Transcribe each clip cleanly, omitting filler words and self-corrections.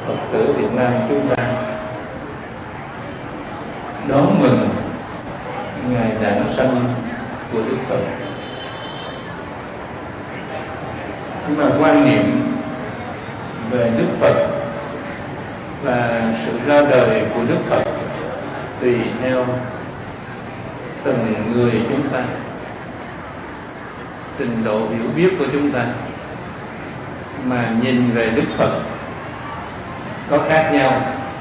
Phật tử Việt Nam chúng ta đón mừng ngày đản sanh của Đức Phật. Nhưng mà quan niệm về Đức Phật và sự ra đời của Đức Phật tùy theo từng người chúng ta, trình độ hiểu biết của chúng ta mà nhìn về Đức Phật có khác nhau.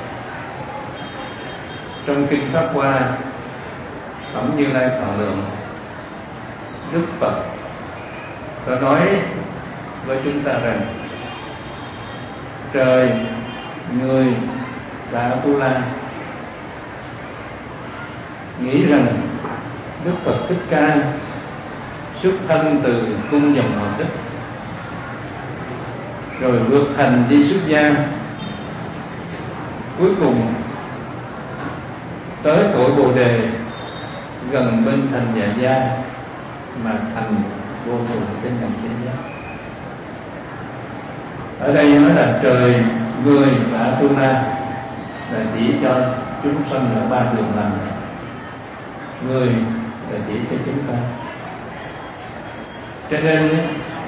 Trong kinh Pháp Hoa, phẩm Như Lai Thọ Lượng, Đức Phật có nói với chúng ta rằng trời, người và A-tu-la nghĩ rằng Đức Phật Thích Ca xuất thân từ cung dòng Hoàng Thích, rồi vượt thành đi xuất gia, cuối cùng tới cội Bồ Đề gần bên thành Dạ Gia mà thành vô thường trên đẳng chánh giác. Ở đây nói là trời, người và A-tu-la là chỉ cho chúng sanh ở ba đường lành, người là chỉ cho chúng ta. Cho nên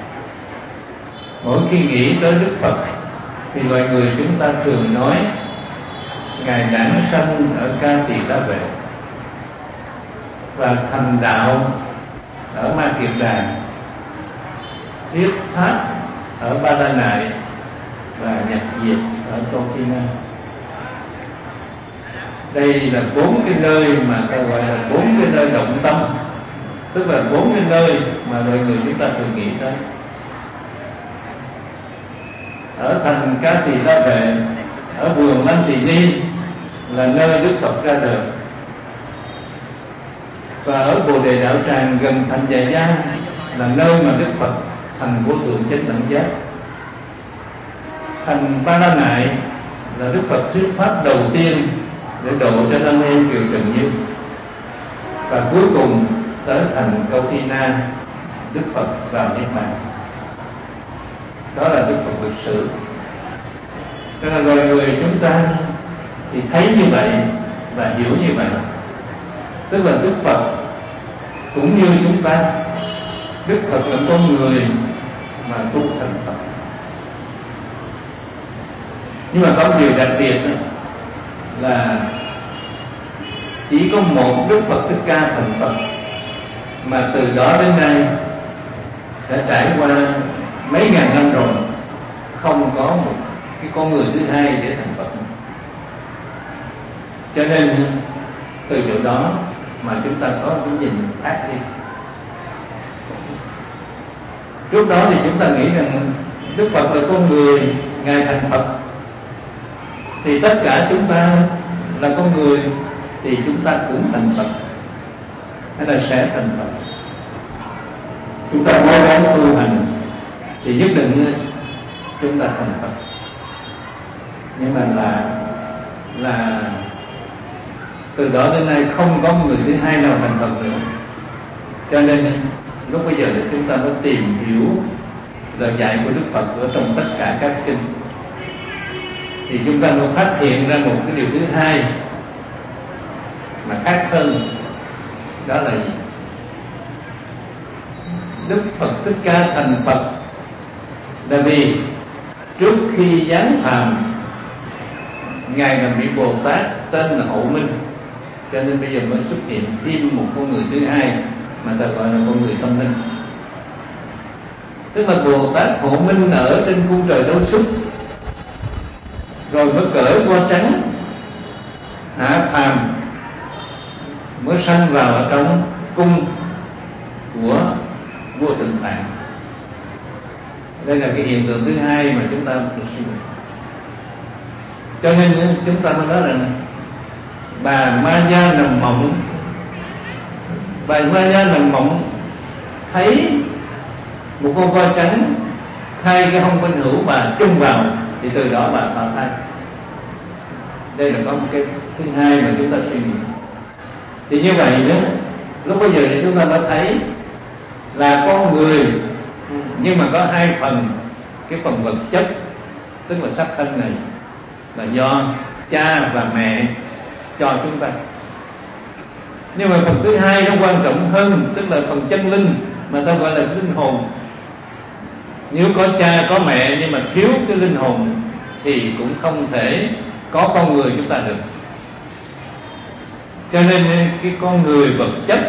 mỗi khi nghĩ tới Đức Phật thì loài người chúng ta thường nói Ngài đản sanh ở Ca Tỳ La Vệ và thành đạo ở Ma Kiệt Đàn, thuyết pháp ở Ba La Nại và nhập diệt ở Câu Thi Na. Đây là 4 cái nơi mà ta gọi là 4 cái nơi động tâm, tức là 4 cái nơi mà loài người chúng ta thường nghĩ tới. Ở thành Ca Tỳ La Vệ, ở vườn Lăng Tỳ Ni là nơi Đức Phật ra đời, và ở Bồ Đề Đạo Tràng gần thành Dạ Gia là nơi mà Đức Phật thành vô thượng chánh đẳng giác. Thành Ba La Nại là Đức Phật thuyết pháp đầu tiên để độ cho anh em kiều trần như, và cuối cùng tới thành Câu Thi Na, Đức Phật vào niết bàn. Đó là Đức Phật lịch sử. Cho nên loài người chúng ta thì thấy như vậy và hiểu như vậy, tức là Đức Phật cũng như chúng ta. Đức Phật là con người mà tu thành Phật. Nhưng mà có điều đặc biệt là chỉ có một Đức Phật Thích Ca thành Phật, mà từ đó đến nay đã trải qua mấy ngàn năm rồi, không có một cái con người thứ hai để thành Phật. Cho nên từ chỗ đó mà chúng ta có cái nhìn khác đi. Trước đó thì chúng ta nghĩ rằng Đức Phật là con người, Ngài thành Phật, thì tất cả chúng ta là con người thì chúng ta cũng thành Phật, hay là sẽ thành Phật. Chúng ta cố gắng tu hành thì nhất định chúng ta thành Phật. Nhưng mà là từ đó đến nay không có người thứ hai nào thành Phật nữa. Cho nên lúc bây giờ thì chúng ta mới tìm hiểu lời dạy của Đức Phật ở trong tất cả các kinh, thì chúng ta mới phát hiện ra một cái điều thứ hai mà khác hơn. Đó là gì? Đức Phật Thích Ca thành Phật là vì trước khi giáng phàm, Ngài là vị Bồ Tát tên là Hộ Minh, cho nên bây giờ mới xuất hiện thêm một con người thứ hai mà ta gọi là con người tâm linh. Tức là Bồ Tát Hộ Minh ở trên cung trời Đấu Xúc, rồi mới cởi qua trắng hạ phàm, mới sanh vào ở trong cung của vua Tịnh Tạng. Đây là cái hiện tượng thứ hai mà chúng ta suy nghĩ. Cho nên chúng ta mới nói rằng bà Ma Gia nằm mộng, bà Ma Gia nằm mộng thấy một con voi trắng khai cái hông bên hữu bà chung vào, thì từ đó bà phá thai. Đây là có một cái thứ hai mà chúng ta suy nghĩ. Thì như vậy đó, lúc bây giờ thì chúng ta mới thấy là con người, nhưng mà có hai phần. Cái phần vật chất tức là sắc thân này, là do cha và mẹ cho chúng ta. Nhưng mà phần thứ hai nó quan trọng hơn, tức là phần chân linh mà ta gọi là linh hồn. Nếu có cha có mẹ nhưng mà thiếu cái linh hồn thì cũng không thể có con người chúng ta được. Cho nên cái con người vật chất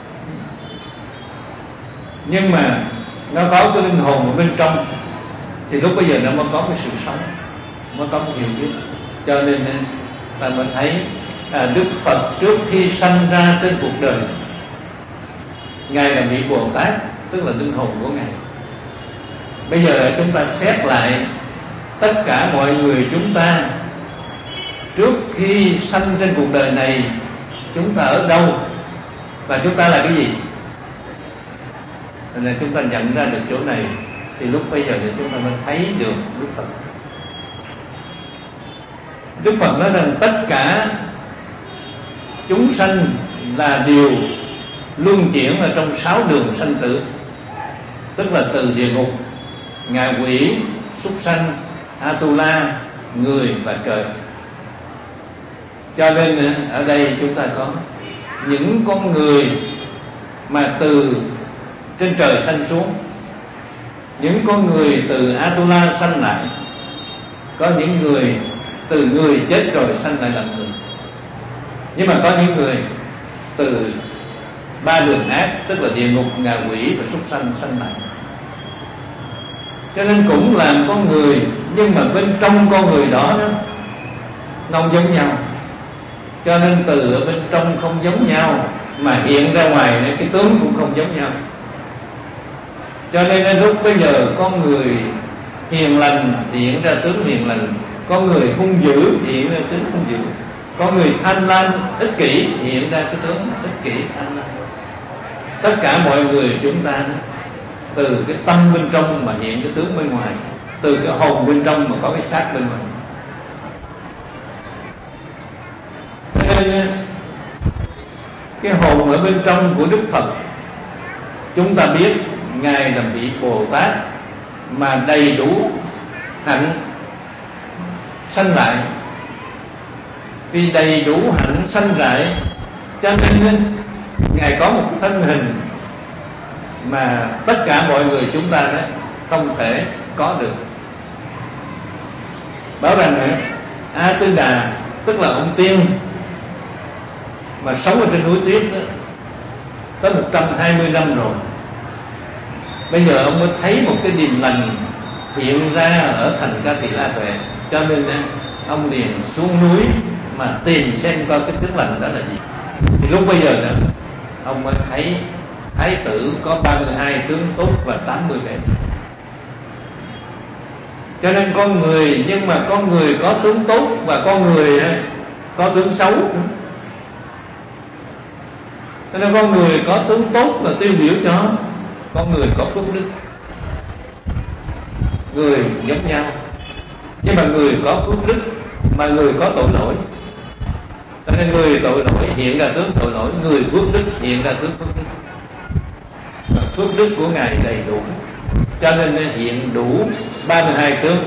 nhưng mà nó có cái linh hồn ở bên trong thì lúc bây giờ nó mới có cái sự sống, mới có cái hiểu biết. Cho nên ta mới thấy Đức Phật trước khi sanh ra trên cuộc đời, Ngài là vị Bồ Tát, tức là linh hồn của Ngài. Bây giờ chúng ta xét lại tất cả mọi người chúng ta trước khi sanh trên cuộc đời này, chúng ta ở đâu và chúng ta là cái gì? Nên chúng ta nhận ra được chỗ này thì lúc bây giờ thì chúng ta mới thấy được Đức Phật. Đức Phật nói rằng tất cả chúng sanh là điều luân chuyển ở trong 6 đường sanh tử, tức là từ địa ngục, ngạ quỷ, súc sanh, Atula, người và trời. Cho nên ở đây chúng ta có những con người mà từ trên trời sanh xuống, những con người từ Atula sanh lại, có những người từ người chết rồi sanh lại làm người. Nhưng mà có những người từ 3 đường ác, tức là địa ngục, ngạ quỷ và súc sanh sanh lại. Cho nên cũng làm con người, nhưng mà bên trong con người đó nó không giống nhau. Cho nên từ ở bên trong không giống nhau mà hiện ra ngoài cái tướng cũng không giống nhau. Cho nên lúc bây giờ con người hiền lành hiện ra tướng hiền lành, con người hung dữ hiện ra tướng hung dữ, con người tham lam ích kỷ hiện ra cái tướng ích kỷ tham lam. Tất cả mọi người chúng ta từ cái tâm bên trong mà hiện cái tướng bên ngoài, từ cái hồn bên trong mà có cái xác bên ngoài. Nên cái hồn ở bên trong của Đức Phật, chúng ta biết Ngài là vị Bồ Tát mà đầy đủ hạnh sanh lại. Vì đầy đủ hạnh sanh lại cho nên Ngài có một thân hình mà tất cả mọi người chúng ta đó không thể có được. Bảo rằng A Tư Đà, tức là ông tiên mà sống ở trên núi tuyết đó, tới 120 năm rồi. Bây giờ ông mới thấy một cái điềm lành hiện ra ở thành Ca Tỳ La Tuệ. Cho nên ông liền xuống núi mà tìm xem coi cái tướng lành đó là gì. Thì lúc bây giờ đó, ông mới thấy Thái tử có 32 tướng tốt và 80 vẻ. Cho nên con người, nhưng mà con người có tướng tốt và con người có tướng xấu. Cho nên con người có tướng tốt là tiêu biểu cho con người có phước đức. Người giống nhau, nhưng mà người có phước đức mà người có tội lỗi. Cho nên người tội lỗi hiện ra tướng tội lỗi, người phước đức hiện ra tướng phước đức. Và phước đức của Ngài đầy đủ, cho nên hiện đủ 32 tướng.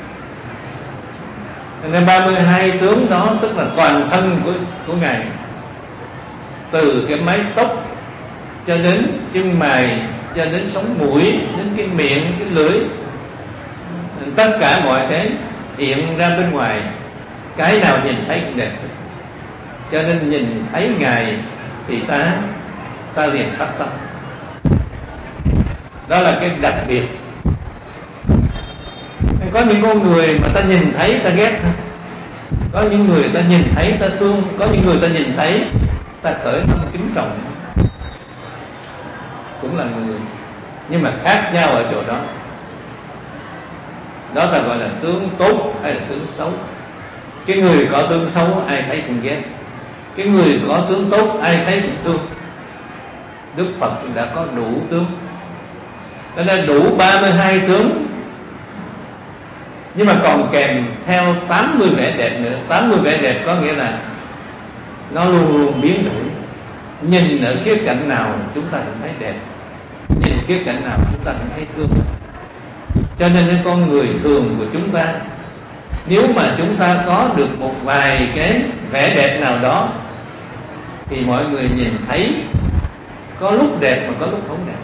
Cho nên 32 tướng đó tức là toàn thân của Ngài, từ cái mái tóc cho đến chân mày, cho đến sống mũi, đến cái miệng, cái lưỡi, tất cả mọi cái hiện ra bên ngoài, cái nào nhìn thấy cũng đẹp. Cho nên nhìn thấy Ngài thì ta liền phát tâm. Đó là cái đặc biệt. Có những con người mà ta nhìn thấy ta ghét, có những người ta nhìn thấy ta thương, có những người ta nhìn thấy ta khởi tâm kính trọng, cũng là người, nhưng mà khác nhau ở chỗ đó. Đó ta gọi là tướng tốt hay là tướng xấu. Cái người có tướng xấu ai thấy cũng ghét, cái người có tướng tốt ai thấy cũng thương. Đức Phật đã có đủ tướng, cho nên đủ 32 tướng, nhưng mà còn kèm theo 80 vẻ đẹp nữa. 80 vẻ đẹp có nghĩa là nó luôn luôn biến đổi. Nhìn ở khía cạnh nào chúng ta cũng thấy đẹp, nhìn khía cạnh nào chúng ta cũng thấy thương. Cho nên cái con người thường của chúng ta Nếu mà chúng ta có được một vài cái vẻ đẹp nào đó thì mọi người nhìn thấy có lúc đẹp mà có lúc không đẹp.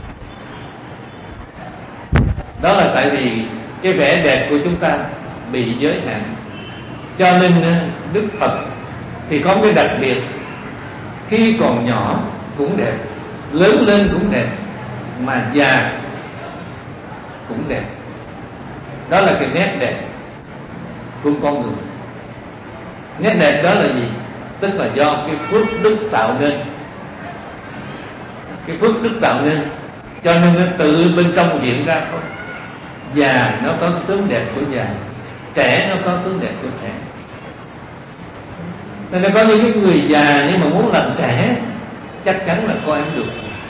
Đó là tại vì cái vẻ đẹp của chúng ta bị giới hạn. Cho nên Đức Phật thì có cái đặc biệt, khi còn nhỏ cũng đẹp, lớn lên cũng đẹp, mà già cũng đẹp. Đó là cái nét đẹp của con người. Nét đẹp đó là gì? Tức là do cái phước đức tạo nên. Cái phước đức tạo nên, cho nên nó tự bên trong hiện ra thôi. Già nó có tướng đẹp của già, trẻ nó có tướng đẹp của trẻ. Nên có những cái người già nhưng mà muốn làm trẻ chắc chắn là coi không được.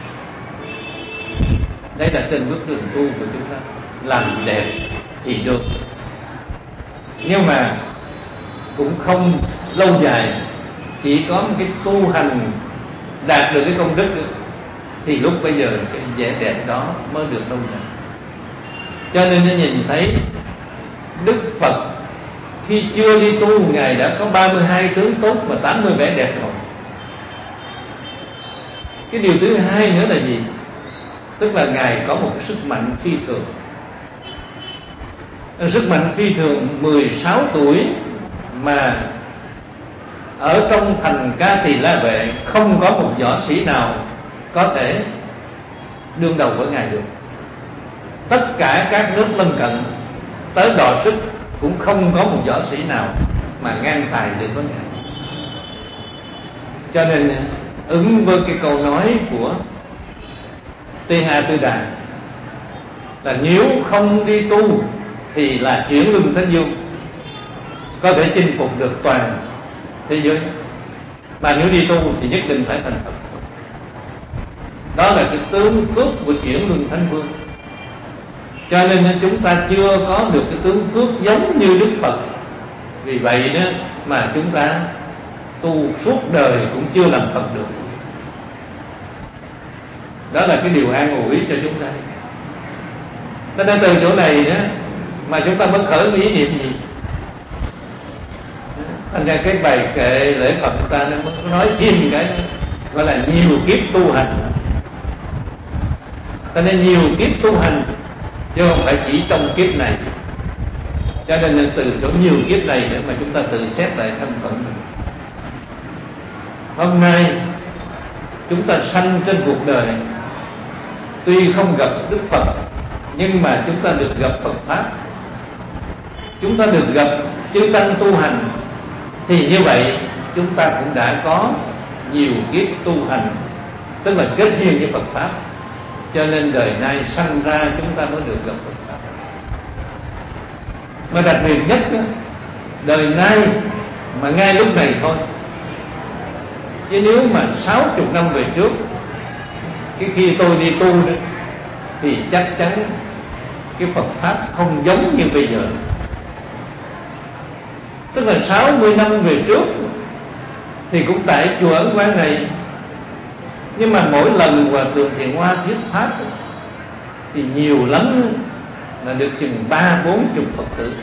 Đây là trên bước đường tu của chúng ta. Làm đẹp thì được, nhưng mà cũng không lâu dài. Chỉ có một cái tu hành đạt được cái công đức nữa, thì lúc bây giờ cái vẻ đẹp đó mới được lâu dài. Cho nên nó nhìn thấy Đức Phật khi chưa đi tu, Ngài đã có 32 tướng tốt và 80 vẻ đẹp rồi. Cái điều thứ hai nữa là gì? Tức là Ngài có một sức mạnh phi thường. Sức mạnh phi thường 16 tuổi mà ở trong thành Ca Tỳ La Vệ không có một võ sĩ nào có thể đương đầu với Ngài được. Tất cả các nước lân cận tới đọ sức cũng không có một võ sĩ nào mà ngang tài được với Ngài. Cho nên ứng với cái câu nói của Tiên A Tư Đà là nếu không đi tu thì là chuyển luân thánh dương, có thể chinh phục được toàn thế giới. Mà nếu đi tu thì nhất định phải thành Phật. Đó là cái tướng phước của chuyển luân thánh vương. Cho nên chúng ta chưa có được cái tướng phước giống như Đức Phật. Vì vậy đó mà chúng ta tu suốt đời cũng chưa làm Phật được. Đó là cái điều an ủi cho chúng ta. Cho nên từ chỗ này đó mà chúng ta mới khởi ý niệm gì. Thành ra cái bài kệ lễ Phật chúng ta nó mới nói thêm cái gọi là nhiều kiếp tu hành. Cho nên nhiều kiếp tu hành chứ không phải chỉ trong kiếp này. Cho nên từ chỗ nhiều kiếp này để mà chúng ta tự xét lại thân phận mình. Hôm nay chúng ta sanh trên cuộc đời, tuy không gặp Đức Phật nhưng mà chúng ta được gặp Phật Pháp, chúng ta được gặp chư tăng tu hành, thì như vậy chúng ta cũng đã có nhiều kiếp tu hành, tức là kết duyên với Phật Pháp. Cho nên đời nay sanh ra chúng ta mới được gặp Phật Pháp. Mà đặc biệt nhất đó, đời nay mà ngay lúc này thôi. Chứ nếu mà 60 năm về trước, cái khi tôi đi tu đó, thì chắc chắn cái Phật Pháp không giống như bây giờ. Tức là 60 năm về trước thì cũng tại chùa Ấn Quang này, nhưng mà mỗi lần Hòa Thượng Thiện Hoa thuyết Pháp thì nhiều lắm là được chừng 30-40 Phật tử.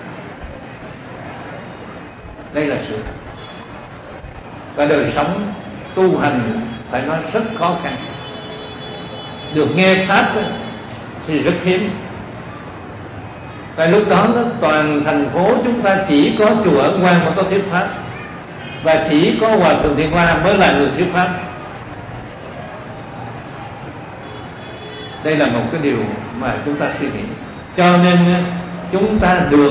Đây là sự. Và đời sống tu hành phải nói rất khó khăn. Được nghe Pháp thì rất hiếm. Tại lúc đó toàn thành phố chúng ta chỉ có chùa Ấn Quang mới có thuyết Pháp, và chỉ có Hòa Thượng Thiện Hoa mới là người thuyết Pháp. Đây là một cái điều mà chúng ta suy nghĩ. Cho nên chúng ta được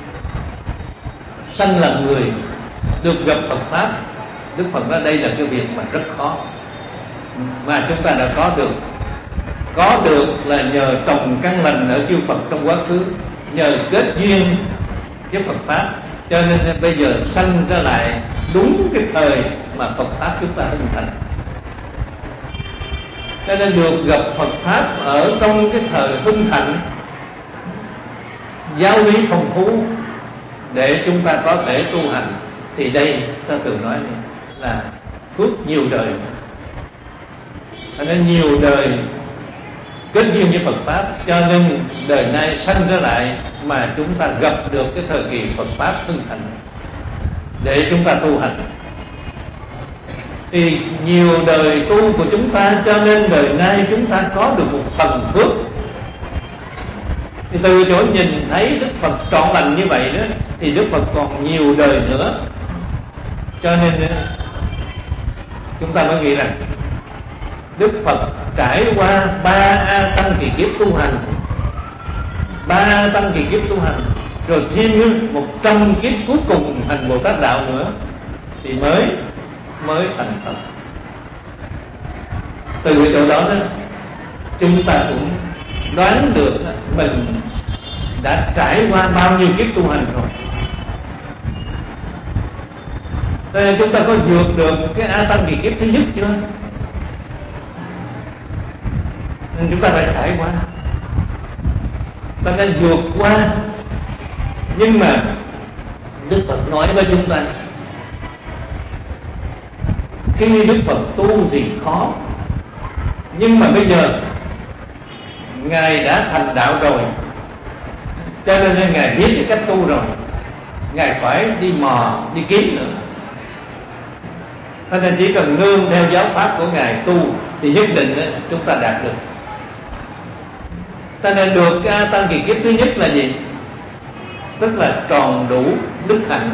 sanh làm người, được gặp Phật Pháp. Đức Phật nói đây là cái việc mà rất khó, mà chúng ta đã có được. Có được là nhờ trồng căn lành ở chư Phật trong quá khứ, nhờ kết duyên với Phật Pháp. Cho nên bây giờ sanh ra lại đúng cái thời mà Phật Pháp chúng ta hình thành. Cho nên được gặp Phật Pháp ở trong cái thời hưng thịnh, giáo lý phong phú để chúng ta có thể tu hành, thì đây ta thường nói là phước nhiều đời. Cho nên nhiều đời kết duyên với Phật Pháp, cho nên đời nay sanh ra lại mà chúng ta gặp được cái thời kỳ Phật Pháp hưng thành để chúng ta tu hành. Thì nhiều đời tu của chúng ta, cho nên đời nay chúng ta có được một phần phước. Thì từ chỗ nhìn thấy Đức Phật trọn lành như vậy đó, thì Đức Phật còn nhiều đời nữa. Cho nên chúng ta mới nghĩ rằng Đức Phật trải qua 3 A Tăng kỳ kiếp tu hành, 3 A Tăng kỳ kiếp tu hành, rồi thêm 100 kiếp cuối cùng thành Bồ Tát đạo nữa, thì mới thành Phật. Từ cái chỗ đó chúng ta cũng đoán được mình đã trải qua bao nhiêu kiếp tu hành rồi. Nên chúng ta có vượt được cái A Tăng kỳ kiếp thứ nhất chưa? Nên chúng ta phải trải qua, ta nên vượt qua. Nhưng mà Đức Phật nói với chúng ta, khi Đức Phật tu thì khó, nhưng mà bây giờ Ngài đã thành đạo rồi, cho nên Ngài biết cái cách tu rồi, Ngài phải đi mò, đi kiếm nữa. Cho nên chỉ cần nương theo giáo pháp của Ngài tu thì nhất định chúng ta đạt được. Cho nên được cái Tăng kỳ kiếp thứ nhất là gì? Tức là tròn đủ đức hạnh.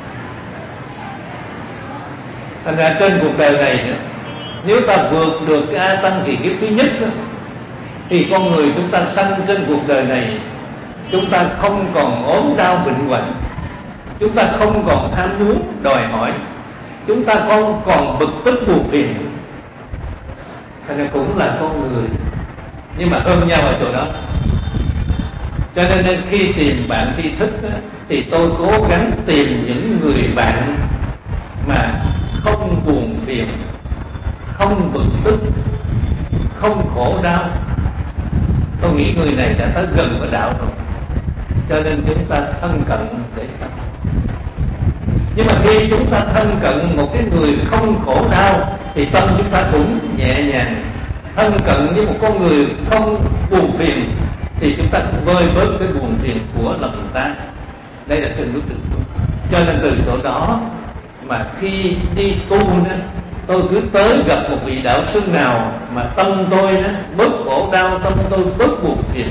Thành ra trên cuộc đời này nữa, nếu ta vượt được cái A Tăng kỳ kiếp thứ nhất đó, thì con người chúng ta sanh trên cuộc đời này, chúng ta không còn ốm đau bệnh hoạn, chúng ta không còn ham muốn đòi hỏi, chúng ta không còn bực tức buồn phiền. Thành ra cũng là con người, nhưng mà hơn nhau ở chỗ đó. Cho nên khi tìm bạn tri thức á, thì tôi cố gắng tìm những người bạn mà không buồn phiền, không bực tức, không khổ đau. Tôi nghĩ người này đã tới gần với đạo rồi, cho nên chúng ta thân cận để tập. Nhưng mà khi chúng ta thân cận một cái người không khổ đau thì tâm chúng ta cũng nhẹ nhàng. Thân cận với một con người không buồn phiền thì chúng ta cũng vơi bớt cái buồn phiền của lòng ta. Đây là trên bước đường tu. Cho nên từ chỗ đó mà khi đi tu đó, tôi cứ tới gặp một vị đạo sư nào mà tâm tôi đó bớt khổ đau, tâm tôi bớt buồn phiền,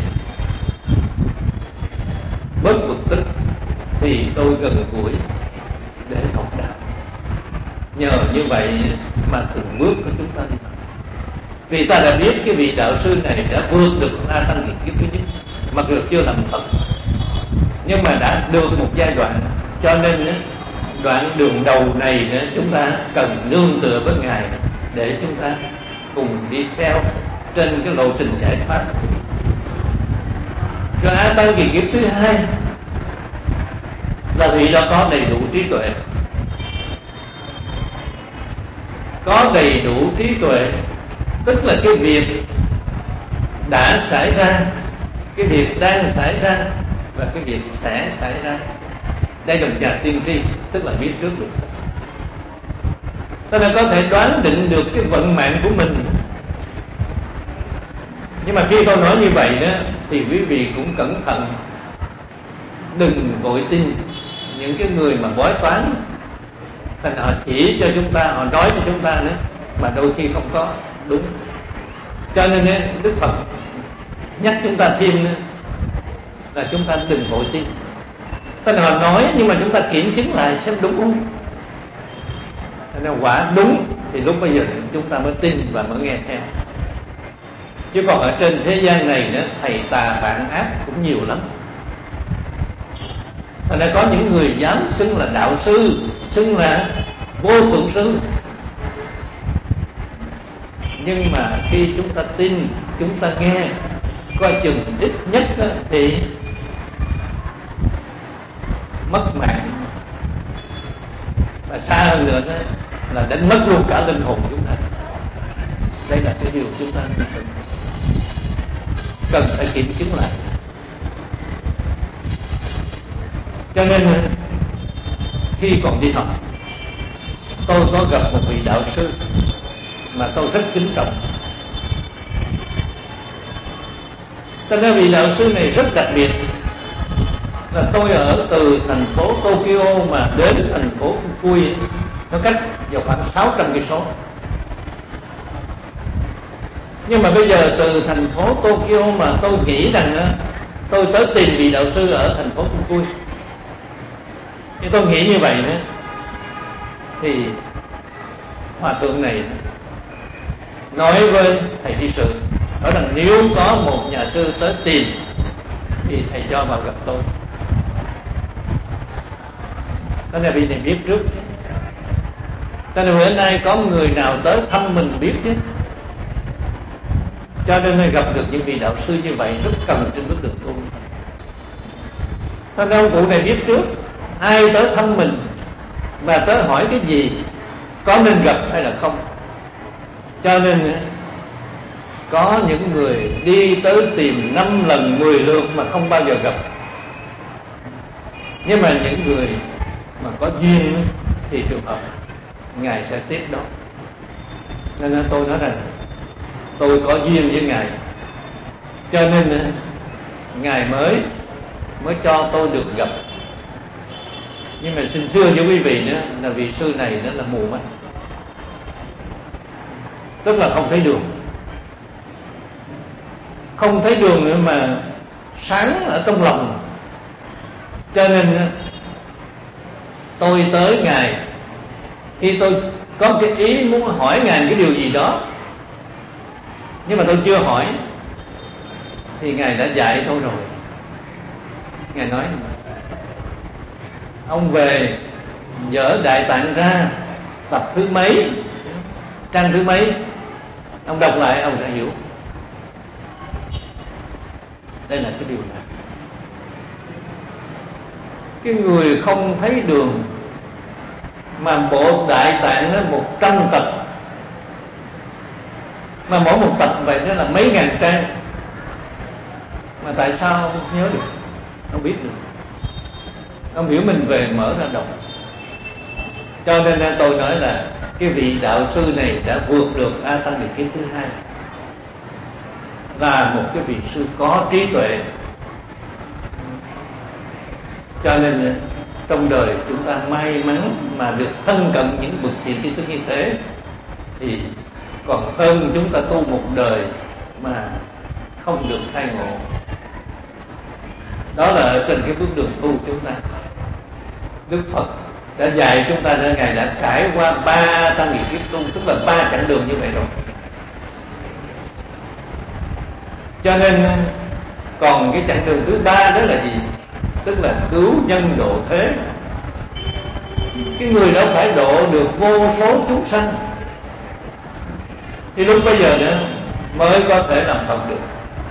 bớt bực tức, thì tôi gần gũi để học đạo. Nhờ như vậy mà từng bước của chúng ta đi. Vì ta đã biết cái vị đạo sư này đã vượt được A Tăng kỳ kiếp thứ nhất, mặc dù chưa làm Phật, nhưng mà đã được một giai đoạn. Cho nên đoạn đường đầu này chúng ta cần nương tựa với Ngài để chúng ta cùng đi theo trên cái lộ trình giải thoát. Rồi A Tăng kỳ kiếp thứ hai là vị đó có đầy đủ trí tuệ. Có đầy đủ trí tuệ tức là cái việc đã xảy ra, cái việc đang xảy ra và cái việc sẽ xảy ra. Đây là một nhà tiên tri, tức là biết trước được. Tức là có thể đoán định được cái vận mạng của mình. Nhưng mà khi tôi nói như vậy đó thì quý vị cũng cẩn thận, đừng vội tin những cái người mà bói toán. Thành họ chỉ cho chúng ta, họ nói cho chúng ta nữa, mà đôi khi không có đúng. Cho nên Đức Phật nhắc chúng ta thêm là chúng ta đừng vội tin. Tức là họ nói nhưng mà chúng ta kiểm chứng lại xem đúng không. Nên quả đúng thì lúc bây giờ chúng ta mới tin và mới nghe theo. Chứ còn ở trên thế gian này nữa, thầy tà bạn ác cũng nhiều lắm. Thành ra có những người dám xưng là đạo sư, xưng là vô thượng sư. Nhưng mà khi chúng ta tin, chúng ta nghe, coi chừng ít nhất thì mất mạng, và xa hơn nữa là đánh mất luôn cả linh hồn chúng ta. Đây là cái điều chúng ta cần phải kiểm chứng lại. Cho nên khi còn đi học, tôi có gặp một vị đạo sư mà tôi rất kính trọng. Cho nên vị đạo sư này rất đặc biệt. là tôi ở từ thành phố Tokyo mà đến thành phố Fukui, nó cách vào khoảng 600 cây số. Nhưng mà bây giờ từ thành phố Tokyo mà tôi nghĩ rằng tôi tới tìm vị đạo sư ở thành phố Fukui, nhưng tôi nghĩ như vậy nữa, thì hòa thượng này nói với thầy trị sự nói rằng nếu có một nhà sư tới tìm thì thầy cho vào gặp tôi. Đó là vị này biết trước chứ. Cho nên bữa nay có người nào tới thăm mình biết chứ. Cho nên gặp được những vị đạo sư như vậy rất cần trên bước đường tu. Cho nên ông cụ này biết trước ai tới thăm mình và tới hỏi cái gì, có nên gặp hay là không. Cho nên có những người đi tới tìm 5 lần 10 lượt mà không bao giờ gặp. Nhưng mà những người mà có duyên thì trường hợp Ngài sẽ tiếp đó. Nên tôi nói rằng tôi có duyên với Ngài, cho nên Ngài mới cho tôi được gặp. Nhưng mà xin thưa với quý vị nữa là vị sư này nó là mù mắt, tức là không thấy đường. Không thấy đường nữa mà sáng ở trong lòng. Cho nên tôi tới Ngài khi tôi có cái ý muốn hỏi Ngài cái điều gì đó, nhưng mà tôi chưa hỏi thì Ngài đã dạy tôi rồi. Ngài nói ông về dở Đại Tạng ra tập thứ mấy, trang thứ mấy, ông đọc lại ông sẽ hiểu. Đây là cái điều này. Cái người không thấy đường mà bộ Đại Tạng nó 100 tập, mà mỗi một tập vậy đó là mấy ngàn trang, mà tại sao không nhớ được, không biết được, không hiểu, mình về mở ra đọc. Cho nên tôi nói là cái vị đạo sư này đã vượt được A Tăng Địa Kiếp thứ hai, và một cái vị sư có trí tuệ. Cho nên trong đời chúng ta may mắn mà được thân cận những bậc thiện tri thức như thế, thì còn hơn chúng ta tu một đời mà không được khai ngộ. Đó là ở trên cái bước đường tu chúng ta. Đức Phật đã dạy chúng ta rằng Ngài đã trải qua 3 tăng nghiệp kiếp tu, tức là 3 chặng đường như vậy rồi. Cho nên còn cái chặng đường thứ 3 đó là gì? Tức là cứu nhân độ thế. Cái người đó phải độ được vô số chúng sanh, thì lúc bây giờ nữa mới có thể làm Phật được.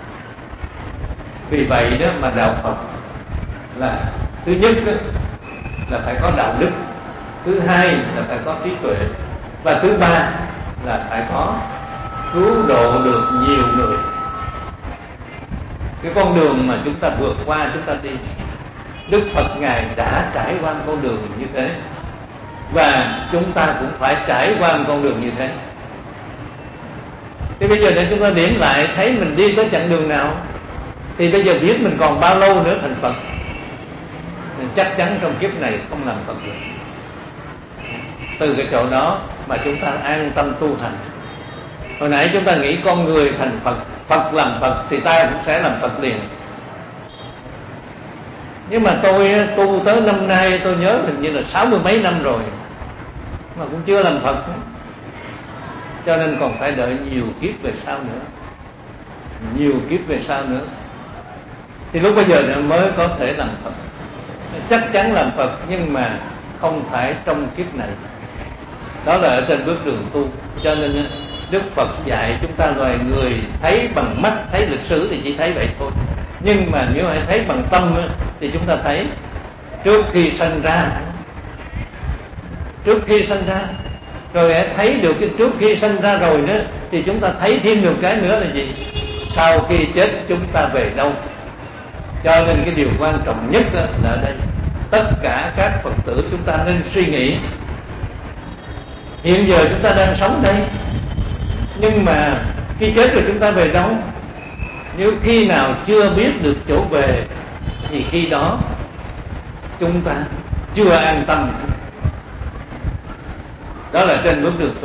Vì vậy đó mà đạo Phật là thứ nhất là phải có đạo đức, thứ hai là phải có trí tuệ, và thứ ba là phải có cứu độ được nhiều người. Cái con đường mà chúng ta vượt qua, chúng ta đi, Đức Phật Ngài đã trải qua con đường như thế, và chúng ta cũng phải trải qua con đường như thế. Thì bây giờ để chúng ta điểm lại thấy mình đi tới chặng đường nào, thì bây giờ biết mình còn bao lâu nữa thành Phật. Mình chắc chắn trong kiếp này không làm Phật được. Từ cái chỗ đó mà chúng ta an tâm tu hành. Hồi nãy chúng ta nghĩ con người thành Phật, Phật làm Phật thì ta cũng sẽ làm Phật liền. Nhưng mà tôi tu tới năm nay tôi nhớ hình như là 60 mấy năm rồi mà cũng chưa làm Phật. Cho nên còn phải đợi nhiều kiếp về sau nữa, nhiều kiếp về sau nữa, thì lúc bây giờ mới có thể làm Phật. Chắc chắn làm Phật, nhưng mà không phải trong kiếp này. Đó là ở trên bước đường tu. Cho nên Đức Phật dạy chúng ta loài người thấy bằng mắt, thấy lịch sử thì chỉ thấy vậy thôi. Nhưng mà nếu hãy thấy bằng tâm thì chúng ta thấy trước khi sanh ra, trước khi sanh ra, rồi hãy thấy được cái trước khi sanh ra rồi nữa, thì chúng ta thấy thêm được cái nữa là gì? Sau khi chết chúng ta về đâu? Cho nên cái điều quan trọng nhất là ở đây, tất cả các Phật tử chúng ta nên suy nghĩ. Hiện giờ chúng ta đang sống đây, nhưng mà khi chết rồi chúng ta về đâu? Nếu khi nào chưa biết được chỗ về, thì khi đó chúng ta chưa an tâm. Đó là trên bước đường tu.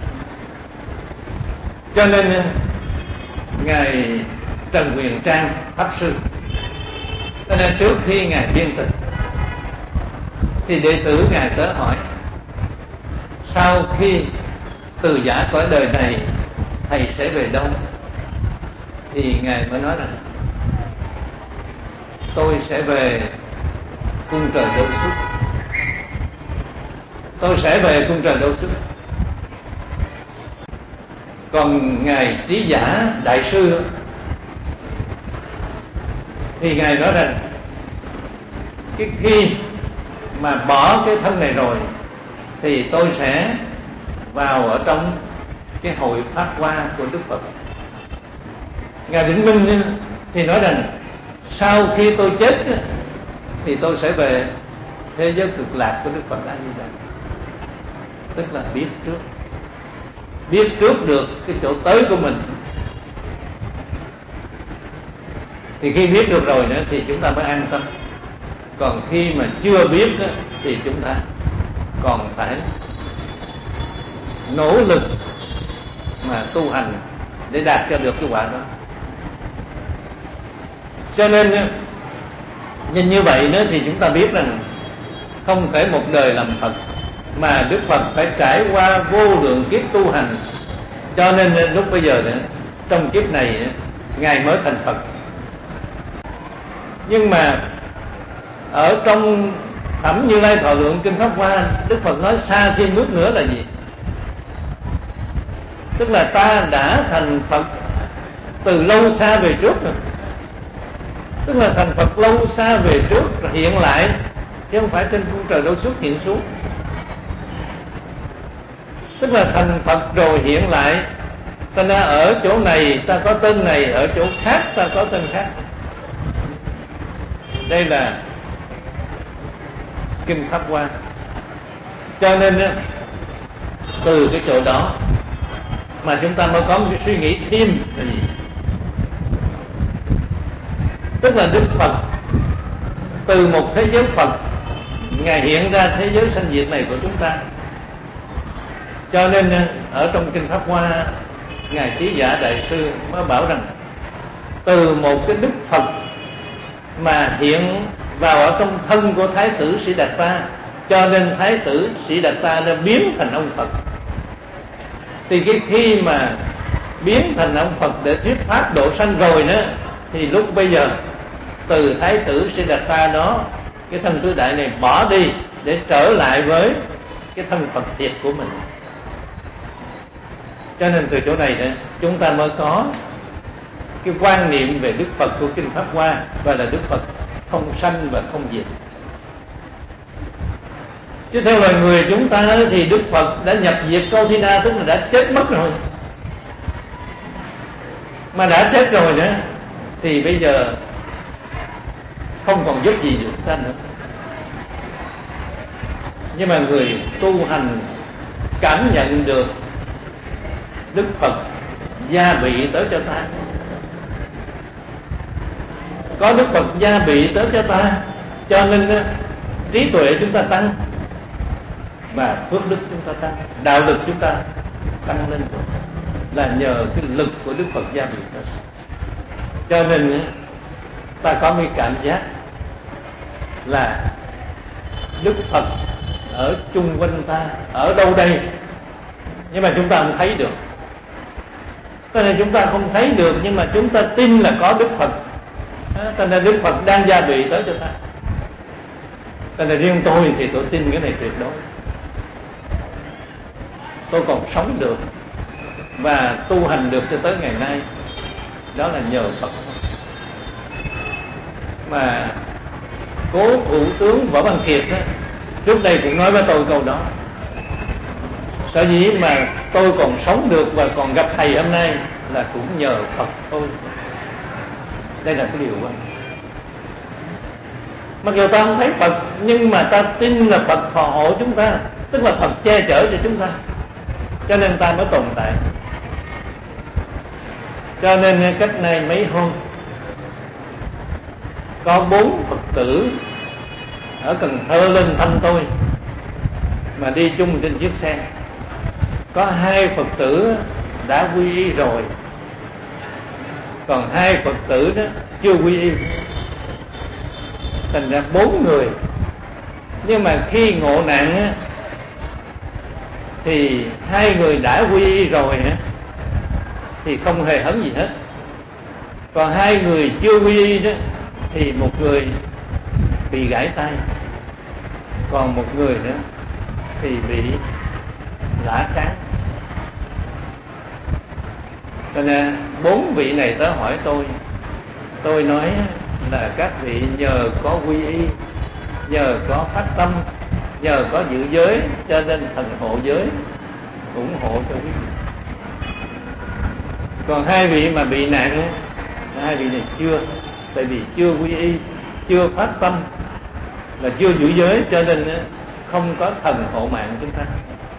Cho nên ngài Trần Huyền Trang Pháp Sư, cho nên trước khi ngài viên tịch thì đệ tử ngài tới hỏi: sau khi từ giả cõi đời này thầy sẽ về đâu? Thì ngài mới nói rằng: tôi sẽ về cung trời Đô Xuất. Tôi sẽ về cung trời Đô Xuất. Còn ngài Trí Giả Đại Sư thì ngài nói rằng: cái khi mà bỏ cái thân này rồi thì tôi sẽ vào ở trong cái hội Pháp Hoa của Đức Phật. Ngài Vĩnh Minh thì nói rằng: sau khi tôi chết thì tôi sẽ về thế giới cực lạc của Đức Phật A Di Đà. Tức là biết trước được cái chỗ tới của mình. Thì khi biết được rồi nữa thì chúng ta mới an tâm. Còn khi mà chưa biết thì chúng ta còn phải nỗ lực mà tu hành để đạt cho được cái quả đó. Cho nên nhìn như vậy nữa thì chúng ta biết rằng không thể một đời làm Phật, mà Đức Phật phải trải qua vô lượng kiếp tu hành. Cho nên lúc bây giờ nữa, trong kiếp này ngài mới thành Phật. Nhưng mà ở trong Thẩm Như Lai Thọ Lượng Kinh Pháp Hoa, Đức Phật nói xa thêm bước nữa là gì? Tức là ta đã thành Phật từ lâu xa về trước rồi. Tức là thành Phật lâu xa về trước rồi hiện lại, chứ không phải trên cung trời Đô Xuất hiện xuống. Tức là thành Phật rồi hiện lại. Ta ra ở chỗ này ta có tên này, ở chỗ khác ta có tên khác. Đây là Kinh Pháp Hoa. Cho nên từ cái chỗ đó mà chúng ta mới có một cái suy nghĩ thêm là gì? Tức là Đức Phật từ một thế giới Phật, ngài hiện ra thế giới sanh diệt này của chúng ta. Cho nên ở trong Kinh Pháp Hoa, ngài Trí Giả Đại Sư mới bảo rằng từ một cái Đức Phật mà hiện vào ở trong thân của Thái tử Sĩ Đạt Ta, cho nên Thái tử Sĩ Đạt Ta đã biến thành ông Phật. Thì cái khi mà biến thành ông Phật để thuyết pháp độ sanh rồi nữa, thì lúc bây giờ từ Thái tử Sĩ Đạt Ta đó, cái thân tứ đại này bỏ đi để trở lại với cái thân Phật thiệt của mình. Cho nên từ chỗ này nữa, chúng ta mới có cái quan niệm về Đức Phật của Kinh Pháp Hoa, gọi là Đức Phật không sanh và không diệt. Chứ theo loài người chúng ta thì Đức Phật đã nhập diệt Câu Thi Na, tức là đã chết mất rồi. Mà đã chết rồi nữa thì bây giờ không còn giúp gì được ta nữa. Nhưng mà người tu hành cảm nhận được Đức Phật gia bị tới cho ta, có Đức Phật gia bị tới cho ta, cho nên trí tuệ chúng ta tăng và phước đức chúng ta tăng, đạo lực chúng ta tăng lên rồi, là nhờ cái lực của Đức Phật gia bị tới. Cho nên ta có một cảm giác là Đức Phật ở chung quanh ta, ở đâu đây, nhưng mà chúng ta không thấy được. Cho nên chúng ta không thấy được, nhưng mà chúng ta tin là có Đức Phật. Cho nên Đức Phật đang gia bị tới cho ta. Cho nên riêng tôi thì tôi tin cái này tuyệt đối. Tôi còn sống được và tu hành được cho tới ngày nay, đó là nhờ Phật. Mà cố Thủ tướng Võ Văn Kiệt đó, trước đây cũng nói với tôi câu đó. Sở dĩ mà tôi còn sống được và còn gặp thầy hôm nay là cũng nhờ Phật thôi. Đây là cái điều quan trọng. Mặc dù ta không thấy Phật, nhưng mà ta tin là Phật phò hộ chúng ta, tức là Phật che chở cho chúng ta, cho nên ta mới tồn tại. Cho nên cách nay mấy hôm có 4 Phật tử ở Cần Thơ lên thăm tôi, mà đi chung trên chiếc xe. Có 2 Phật tử đã quy y rồi, còn 2 Phật tử đó chưa quy y, thành ra 4 người. Nhưng mà khi ngộ nạn á, thì 2 người đã quy y rồi á, thì không hề hấn gì hết. Còn 2 người chưa quy y đó thì một người bị gãy tay, còn một người nữa thì bị lã trán. Cho nên 4 vị này tới hỏi tôi nói là các vị nhờ có quy y, nhờ có phát tâm, nhờ có giữ giới, cho nên thần hộ giới ủng hộ cho quý vị. Còn 2 vị mà bị nạn, 2 vị này chưa, tại vì chưa quy y, chưa phát tâm, là chưa giữ giới, cho nên không có thần hộ mạng chúng ta.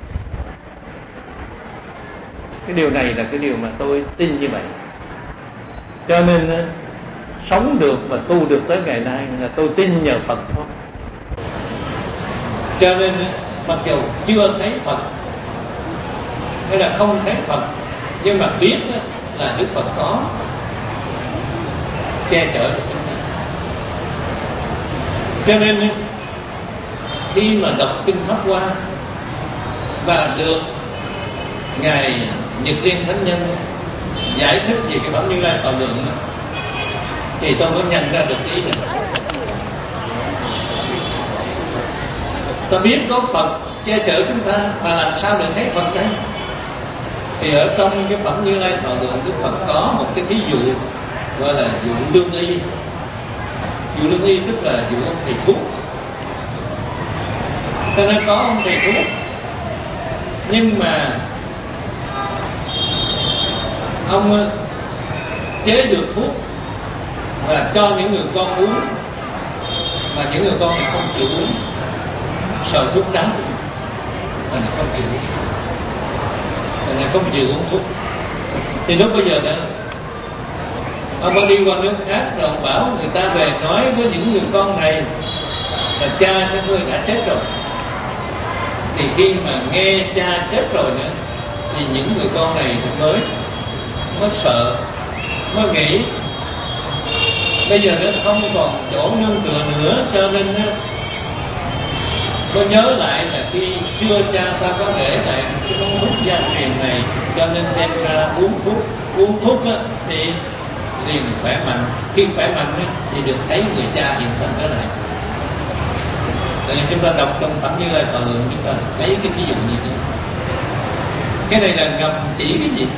Cái điều này là cái điều mà tôi tin như vậy. Cho nên sống được và tu được tới ngày nay là tôi tin nhờ Phật thôi. Cho nên mặc dù chưa thấy Phật hay là không thấy Phật, nhưng mà biết là Đức Phật có che chở cho chúng ta. Cho nên khi mà đọc kinh Pháp Hoa và được Ngài Nhật Liên Thánh Nhân giải thích về cái bản Như Lai Thọ Lượng, thì tôi mới nhận ra được cái ý này. Ta biết có Phật che chở chúng ta, mà làm sao để thấy Phật đấy? Thì ở trong cái phẩm Như Lai Thọ Lượng, Đức Phật có một cái thí dụ gọi là dụ lương y. Dụ lương y tức là dụ ông thầy thuốc. Cho nên có ông thầy thuốc, nhưng mà ông chế được thuốc và cho những người con uống, mà những người con này không chịu uống, sợ thuốc đắng, thành không chịu uống, thành không chịu uống thuốc. Thì lúc bây giờ đó, ông mới đi qua nước khác, rồi ông bảo người ta về nói với những người con này là cha các ngươi đã chết rồi. Thì khi mà nghe cha chết rồi nữa, thì những người con này mới sợ, mới nghĩ bây giờ nó không còn chỗ nương tựa nữa, cho nên mới nhớ lại là khi xưa cha ta có để lại cái món thuốc gia truyền này, cho nên đem ra uống thuốc á, thì liền khỏe mạnh. Khi khỏe mạnh á, thì được thấy người cha hiện thân trở lại. Nên chúng ta đọc trong phẩm Như Lai Thọ Lượng, chúng ta thấy cái ví dụ như thế. Cái này là ngầm chỉ cái gì?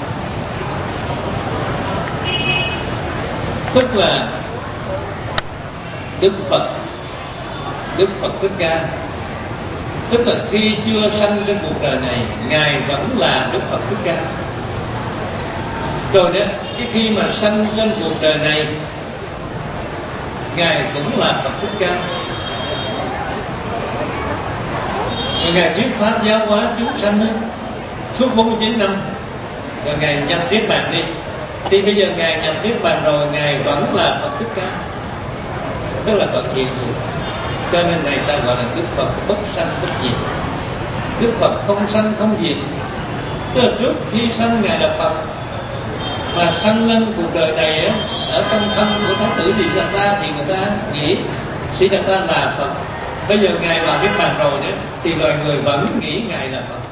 Tức là Đức Phật Thích Ca, tức là khi chưa sanh trên cuộc đời này, Ngài vẫn là Đức Phật Thích Ca. Rồi đó, cái khi mà sanh trên cuộc đời này, Ngài cũng là Phật Thích Ca. Rồi Ngài thuyết pháp giáo hóa chúng sanh đó, suốt 49 năm, rồi Ngài nhập Niết Bàn đi. Thì bây giờ Ngài nhập Niết Bàn rồi, Ngài vẫn là Phật Thích Ca, tức là Phật hiện hữu. Cho nên này ta gọi là Đức Phật bất sanh bất diệt. Đức Phật không sanh không diệt. Tức là trước khi sanh Ngài là Phật, mà sanh lên cuộc đời này á, ở trong thân của Thái tử Sĩ Đạt Ta thì người ta nghĩ Sĩ Đạt Ta là Phật. Bây giờ Ngài vào Niết Bàn rồi đó, thì loài người vẫn nghĩ Ngài là Phật.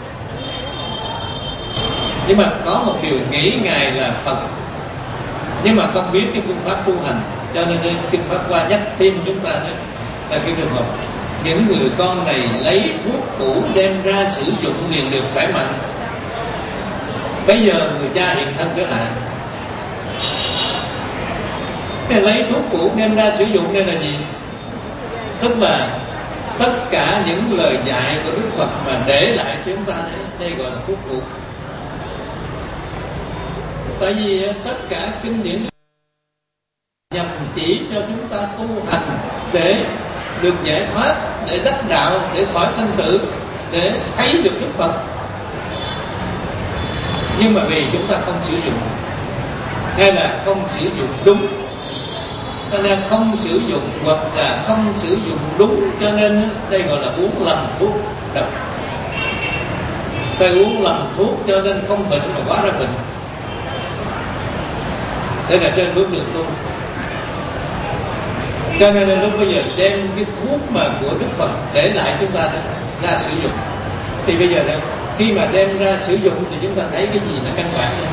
Nhưng mà có một điều nghĩ Ngài là Phật, nhưng mà không biết cái phương pháp tu hành. Cho nên Kinh Pháp Hoa nhắc thêm chúng ta đó là cái trường hợp những người con này lấy thuốc cũ đem ra sử dụng liền được khỏe mạnh. Bây giờ người cha hiện thân trở lại, cái lấy thuốc cũ đem ra sử dụng đây là gì? Tức là tất cả những lời dạy của Đức Phật mà để lại cho chúng ta đấy, đây gọi là thuốc cũ. Tại vì tất cả kinh điển nhằm chỉ cho chúng ta tu hành để được giải thoát, để đắc đạo, để khỏi sanh tử, để thấy được Đức Phật. Nhưng mà vì chúng ta không sử dụng, hay là không sử dụng đúng, cho nên không sử dụng hoặc là không sử dụng đúng, cho nên đây gọi là uống lầm thuốc độc. Tôi uống lầm thuốc cho nên không bệnh mà quá ra bệnh. Đây là trên bước đường tu. Cho nên là lúc bây giờ đem cái thuốc mà của Đức Phật để lại chúng ta ra sử dụng, thì bây giờ đó, khi mà đem ra sử dụng thì chúng ta thấy cái gì là căn bản đó.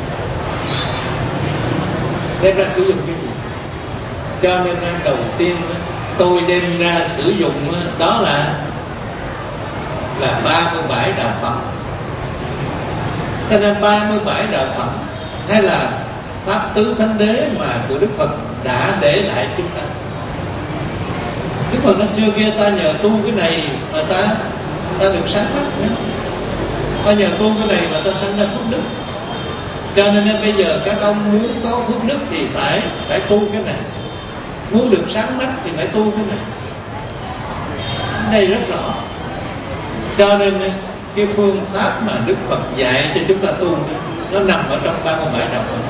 Đem ra sử dụng cái gì? Cho nên đầu tiên tôi đem ra sử dụng đó là 37 đạo phẩm. Cho nên 37 đạo phẩm hay là pháp tứ thánh đế mà của Đức Phật đã để lại chúng ta. Đức Phật nói xưa kia ta nhờ tu cái này mà ta được sáng mắt, ta nhờ tu cái này mà ta sanh ra phước đức. Cho nên bây giờ các ông muốn có phước đức thì phải tu cái này, muốn được sáng mắt thì phải tu cái này. Đây rất rõ. Cho nên cái phương pháp mà Đức Phật dạy cho chúng ta tu nó nằm ở trong 37 đạo phẩm.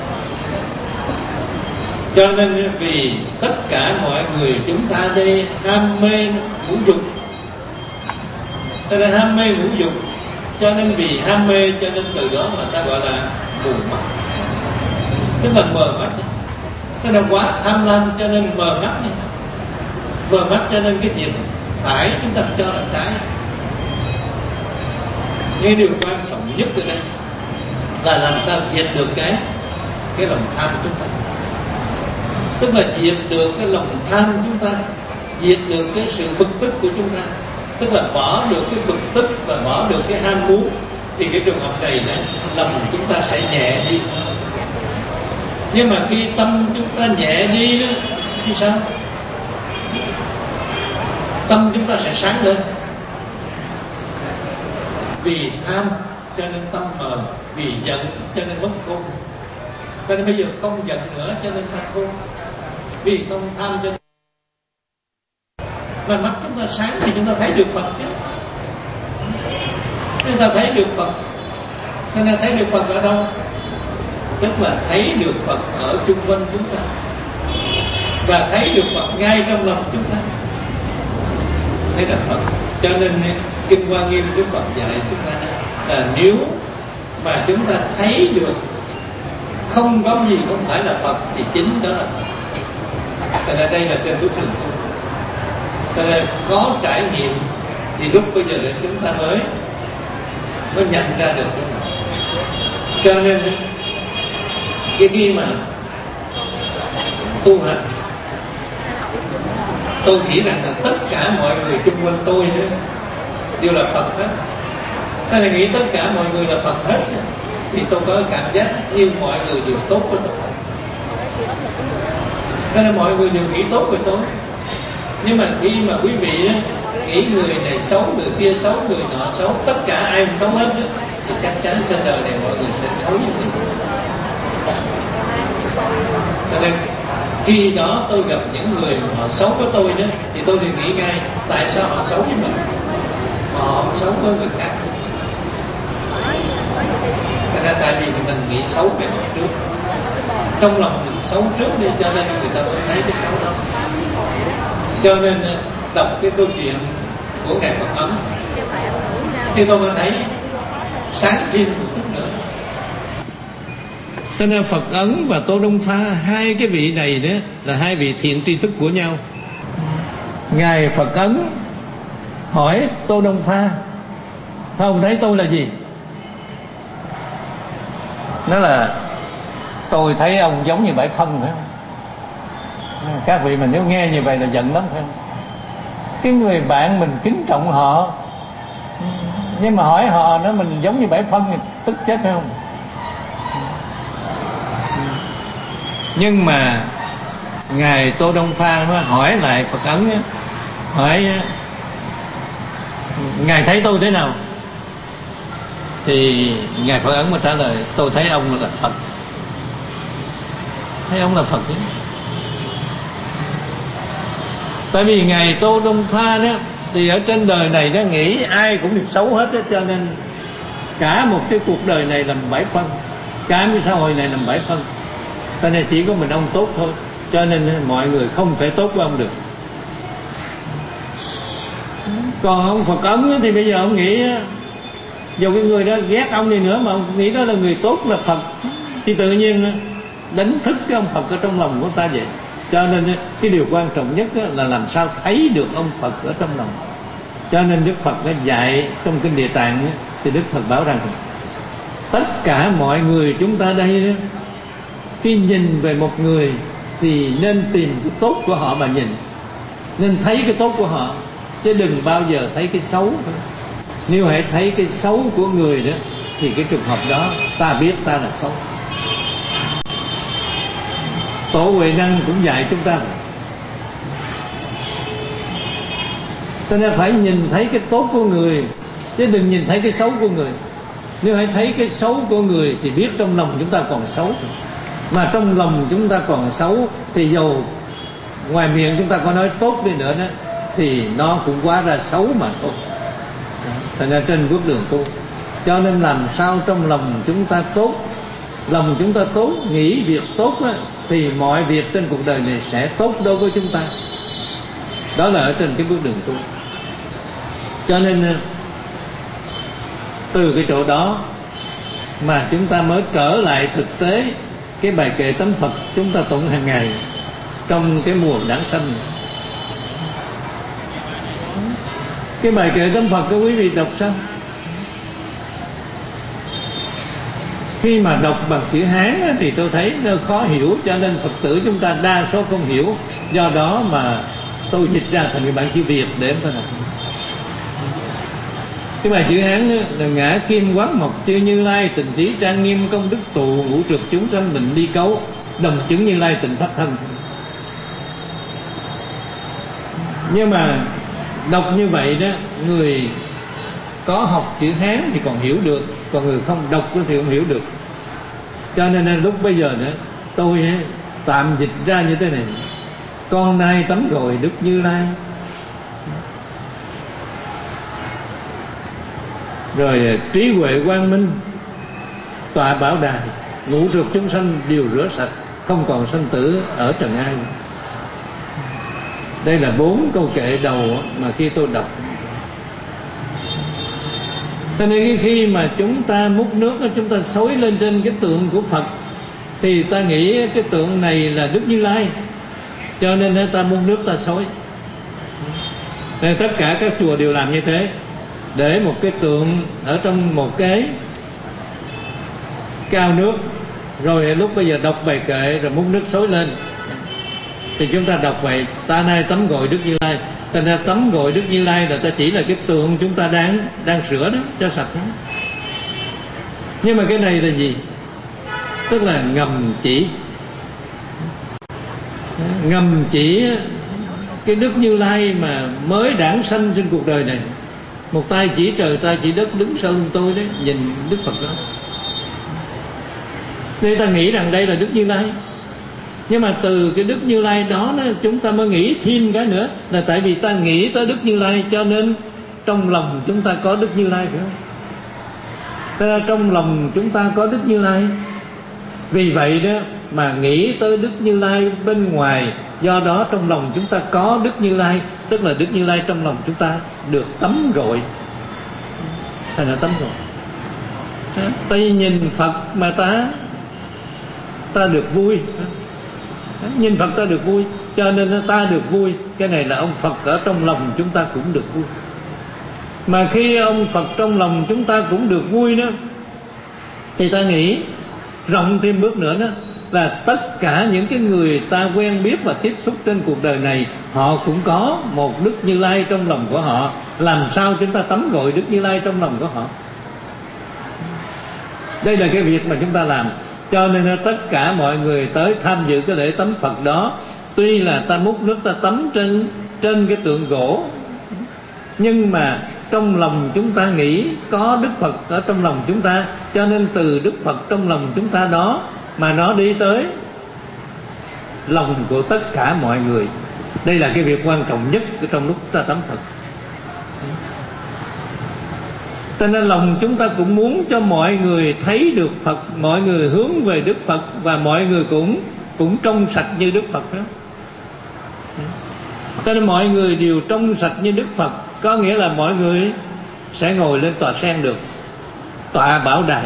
Cho nên vì tất cả mọi người chúng ta đây ham mê ngũ dục, cho nên ham mê ngũ dục, cho nên vì ham mê cho nên từ đó mà ta gọi là mù mắt, tức là mờ mắt. Tức là quá tham lam cho nên mờ mắt, mờ mắt cho nên cái gì phải chúng ta cho là trái. Cái điều quan trọng nhất ở đây là làm sao diệt được cái lòng tham của chúng ta. Tức là diệt được cái lòng tham chúng ta, diệt được cái sự bực tức của chúng ta, tức là bỏ được cái bực tức và bỏ được cái ham muốn, thì cái trường hợp này lòng chúng ta sẽ nhẹ đi. Nhưng mà khi tâm chúng ta nhẹ đi đó thì sao? Tâm chúng ta sẽ sáng lên. Vì tham cho nên tâm mờ, vì giận cho nên mất khôn. Cho nên bây giờ không giận nữa cho nên ta khôn. Vì không tham cho nên mà mắt chúng ta sáng thì chúng ta thấy được Phật chứ. Chúng ta thấy được Phật. Chúng ta thấy được Phật ở đâu? Tức là thấy được Phật ở chung quanh chúng ta, và thấy được Phật ngay trong lòng chúng ta. Thấy là Phật. Cho nên Kinh Hoa Nghiêm Đức Phật dạy chúng ta là nếu mà chúng ta thấy được không có gì không phải là Phật thì chính đó là Phật. Cho nên đây là trên bước đường tu. Cho nên có trải nghiệm thì lúc bây giờ để chúng ta mới nhận ra được cái này. Cho nên cái khi mà tu hành, tôi nghĩ rằng là tất cả mọi người chung quanh tôi đó đều là Phật hết. Tôi là nghĩ tất cả mọi người là Phật hết, thì tôi có cảm giác như mọi người đều tốt với tôi. Cho nên mọi người đều nghĩ tốt với tôi. Nhưng mà khi mà quý vị nghĩ người này xấu, người kia xấu, người nọ xấu, tất cả ai xấu hết đó, thì chắc chắn trên đời này mọi người sẽ xấu như mình. Cho nên khi đó tôi gặp những người họ xấu với tôi đó, thì tôi liền nghĩ ngay tại sao họ xấu với mình mà họ không xấu với người khác. Cho nên tại vì mình nghĩ xấu về họ trước, trong lòng mình xấu trước đi, cho nên người ta mới thấy cái xấu đó. Cho nên đọc cái câu chuyện của Ngài Phật Ấn thì tôi mới thấy sáng thêm một chút nữa. Cho nên Phật Ấn và Tô Đông Pha, hai cái vị này đó là hai vị thiện tri thức của nhau. Ngài Phật Ấn hỏi Tô Đông Pha: ông thấy tôi là gì? Nó là tôi thấy ông giống như bãi phân phải không? Các vị mình nếu nghe như vậy là giận lắm phải không? Cái người bạn mình kính trọng họ, nhưng mà hỏi họ nữa mình giống như bãi phân thì tức chết phải không? Nhưng mà Ngài Tô Đông Pha mới hỏi lại Phật Ấn, hỏi Ngài thấy tôi thế nào? Thì Ngài Phật Ấn mà trả lời: tôi thấy ông là Phật. Thấy ông là Phật chứ. Tại vì Ngài Tô Đông Pha đó thì ở trên đời này nó nghĩ ai cũng được xấu hết đó, cho nên cả một cái cuộc đời này làm bãi phân, cả cái xã hội này làm bãi phân. Cho nên chỉ có mình ông tốt thôi. cho nên mọi người không thể tốt với ông được. Còn ông Phật ấn thì bây giờ ông nghĩ dù cái người đó ghét ông đi nữa mà ông nghĩ đó là người tốt, là Phật, thì tự nhiên đánh thức cái ông Phật ở trong lòng của ta vậy. Cho nên cái điều quan trọng nhất là làm sao thấy được ông Phật ở trong lòng. Cho nên Đức Phật đã dạy trong kinh Địa Tạng, thì Đức Phật bảo rằng tất cả mọi người chúng ta đây, khi nhìn về một người thì nên tìm cái tốt của họ mà nhìn, nên thấy cái tốt của họ, chứ đừng bao giờ thấy cái xấu. Nếu hãy thấy cái xấu của người đó thì cái trường hợp đó ta biết ta là xấu. Tổ Huệ Năng cũng dạy chúng ta, cho nên phải nhìn thấy cái tốt của người, chứ đừng nhìn thấy cái xấu của người. Nếu hãy thấy cái xấu của người thì biết trong lòng chúng ta còn xấu. Mà trong lòng chúng ta còn xấu thì dầu ngoài miệng chúng ta có nói tốt đi nữa đó, thì nó cũng quá ra xấu mà thôi. Thành ra trên bước đường tu, cho nên làm sao trong lòng chúng ta tốt, lòng chúng ta tốt, nghĩ việc tốt á, thì mọi việc trên cuộc đời này sẽ tốt đối với chúng ta. Đó là ở trên cái bước đường tu. Cho nên từ cái chỗ đó mà chúng ta mới trở lại thực tế cái bài kệ tánh Phật chúng ta tụng hàng ngày trong cái mùa đản sanh. Cái bài kệ tánh Phật các quý vị đọc sao? Khi mà đọc bằng chữ Hán thì tôi thấy nó khó hiểu, cho nên Phật tử chúng ta đa số không hiểu. Do đó mà tôi dịch ra thành cái bản chữ Việt để chúng ta đọc. Cái bài chữ Hán là ngã kim quán mộc chư Như Lai, tình trí trang nghiêm công đức tù, ngũ trực chúng sanh định đi cấu, đồng chứng Như Lai tịnh pháp thân. Nhưng mà đọc như vậy đó, người có học chữ Hán thì còn hiểu được, còn người không đọc thì không hiểu được. Cho nên lúc bây giờ nữa tôi tạm dịch ra như thế này: con nay tắm rồi Đức Như Lai, rồi trí huệ quang minh tọa bảo đài, ngũ trược chúng sanh đều rửa sạch, không còn sanh tử ở trần ai. Đây là 4 câu kệ đầu mà khi tôi đọc. Cho nên khi mà chúng ta múc nước, chúng ta xối lên trên cái tượng của Phật thì ta nghĩ cái tượng này là Đức Như Lai, cho nên ta múc nước ta xối. Nên tất cả các chùa đều làm như thế, để một cái tượng ở trong một cái cao nước, rồi lúc bây giờ đọc bài kệ rồi múc nước xối lên. Thì chúng ta đọc vậy: ta nay tắm gội Đức Như Lai. Thành ra tắm gội Đức Như Lai là ta chỉ là cái tượng chúng ta đang rửa đó, cho sạch đó. Nhưng mà cái này là gì? Tức là ngầm chỉ cái Đức Như Lai mà mới đản sanh trên cuộc đời này. Một tay chỉ trời, tay chỉ đất, đứng sau lưng tôi đấy, nhìn Đức Phật đó. Nên ta nghĩ rằng đây là Đức Như Lai. Nhưng mà từ cái Đức Như Lai đó chúng ta mới nghĩ thêm cái nữa, là tại vì ta nghĩ tới Đức Như Lai cho nên trong lòng chúng ta có Đức Như Lai, phải không? Thế ra trong lòng chúng ta có Đức Như Lai, vì vậy đó mà nghĩ tới Đức Như Lai bên ngoài, do đó trong lòng chúng ta có Đức Như Lai, tức là Đức Như Lai trong lòng chúng ta được tắm gội. Thành là tắm gội. Ta nhìn Phật mà ta được vui, nhìn Phật ta được vui, cho nên ta được vui. Cái này là ông Phật ở trong lòng chúng ta cũng được vui. Mà khi ông Phật trong lòng chúng ta cũng được vui đó, thì ta nghĩ rộng thêm bước nữa đó, là tất cả những cái người ta quen biết và tiếp xúc trên cuộc đời này, họ cũng có một Đức Như Lai trong lòng của họ. Làm sao chúng ta tắm gội Đức Như Lai trong lòng của họ? Đây là cái việc mà chúng ta làm. Cho nên tất cả mọi người tới tham dự cái lễ tắm Phật đó, tuy là ta múc nước ta tắm trên cái tượng gỗ, nhưng mà trong lòng chúng ta nghĩ có Đức Phật ở trong lòng chúng ta, cho nên từ Đức Phật trong lòng chúng ta đó mà nó đi tới lòng của tất cả mọi người. Đây là cái việc quan trọng nhất trong lúc ta tắm Phật. Cho nên lòng chúng ta cũng muốn cho mọi người thấy được Phật, mọi người hướng về Đức Phật, và mọi người cũng cũng trong sạch như Đức Phật đó. Cho nên mọi người đều trong sạch như Đức Phật, có nghĩa là mọi người sẽ ngồi lên tòa sen được, tọa bảo đài.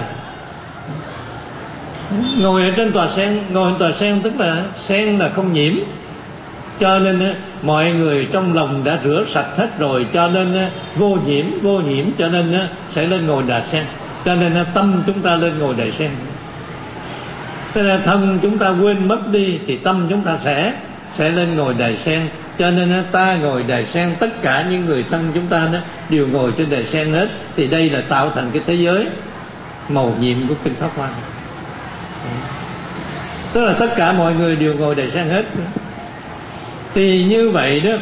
Ngồi ở trên tòa sen, ngồi trên tòa sen tức là sen là không nhiễm, cho nên mọi người trong lòng đã rửa sạch hết rồi, cho nên vô nhiễm, cho nên sẽ lên ngồi đài sen. Cho nên tâm chúng ta lên ngồi đài sen. Cho nên thân chúng ta quên mất đi thì tâm chúng ta sẽ lên ngồi đài sen. Cho nên ta ngồi đài sen, tất cả những người thân chúng ta đều ngồi trên đài sen hết. Thì đây là tạo thành cái thế giới màu nhiệm của Kinh Pháp Hoa. Tức là tất cả mọi người đều ngồi đài sen hết. Thì như vậy đó,